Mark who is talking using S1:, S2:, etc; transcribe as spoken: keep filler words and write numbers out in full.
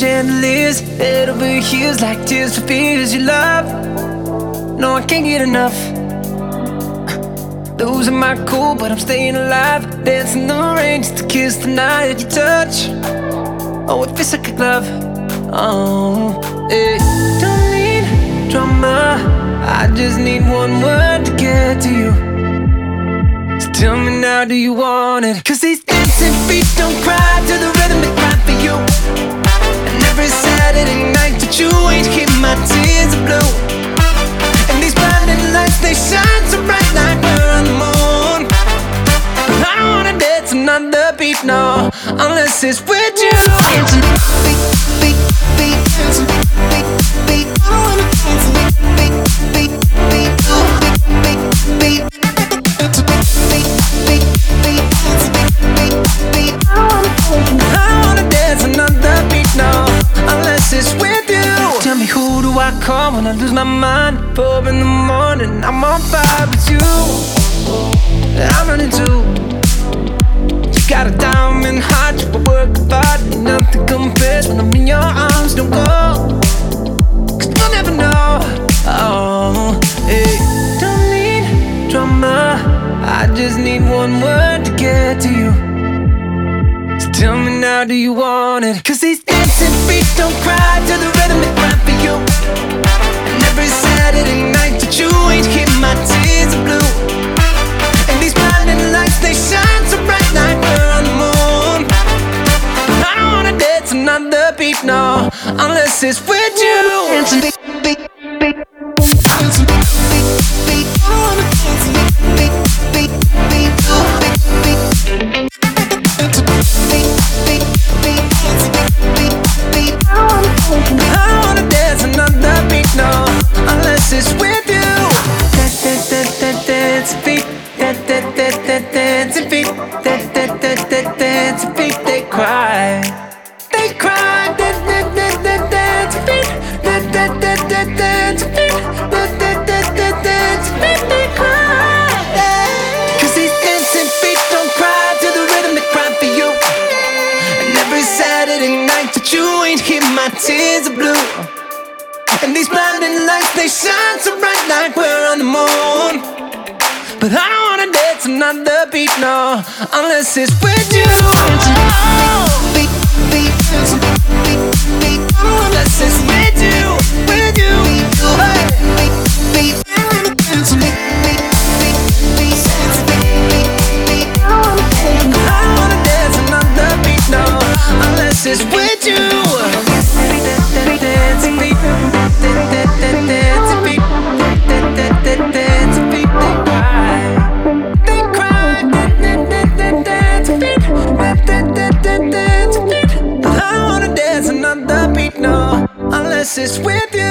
S1: chandeliers, head over heels like tears for fears you love. No, I can't get enough. Losing my cool, but I'm staying alive. Dancing in the rain just to kiss the night that you touch. Oh, it feels like a glove. Oh, hey. Don't need drama, I just need one word to get to you. So tell me now, do you want it? Cause these dancing feet don't cry to the rhythm they cry for you. And every Saturday night that you ain't keep my tears are blue. And these blinding lights, they shine so bright like we're on the moon. But I don't wanna dance another beat, no, unless it's with you. Beat, beat, beat, dancing, beat, beat, I wanna dance, beat, beat, beat, beat, beat, beat, beat, beat, beat, beat, dancing, beat, beat, I wanna dance. I wanna dance another beat, no, unless it's with you. Tell me, who do I call when I lose my mind? Four in the morning, I'm on fire with you. I'm running too. You got a diamond heart, you work hard, and nothing compares when I'm in your arms. Don't go, cause you'll never know. Oh, hey. Don't need drama, I just need one word to get to you. So tell me now, do you want it? Cause these dancing feet don't cry to the rhythm they cry for you. And every Saturday night that you ain't keep my tears are blue. And these blinding lights, they shine so bright like we're on the moon. But I don't wanna dance another beat, no, unless it's with you. Dancing beat, beat, beat, dancing beat, beat, beat. I wanna dance beat, beat, beat, beat, beat, beat. I wanna dance another beat, no, unless it's with you. Dance feet, dance feet, dance feet, they cry, they cry. Dance feet, dance feet, dance feet, they cry. Cause these dancing feet don't cry to the rhythm they cry for you. And every Saturday night that you ain't here, my tears are blue. And these blinding lights, they shine so bright like we're on the moon. But I don't wanna dance another beat, no, unless it's with you. Beat, beat, beat, beat, unless it's with you, with you. Hey. Beat, beat, beat, beat, beat, beat, I don't wanna dance another beat, no, unless it's with you. Dance beat, dance beat, dance beat, dance beat, they cry, they cry, dance beat, dance beat. I don't wanna dance another beat, no, unless it's with you.